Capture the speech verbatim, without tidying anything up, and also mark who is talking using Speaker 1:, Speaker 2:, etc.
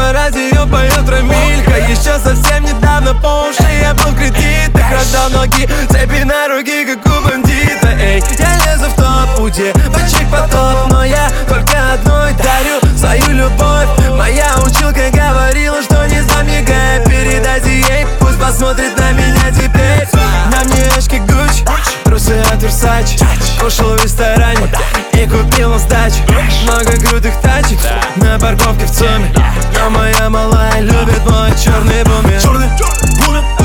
Speaker 1: на радио поет Рамилька. Еще совсем недавно по уши я был в кредитах, раздал ноги, цепи на руки, как у бандита. Эй, я лезу в топ, уде, бычек потоп, но я только одной дарю свою любовь. Моя училка говорила, что не замигай, передайте ей, пусть посмотрит на меня теперь. На мне очки Гуччи, трусы от Версачи, кушал в ресторане и купил на сдачу много крутых тачек на парковке в ЦУМе. Но моя малая любит мой черный бумер.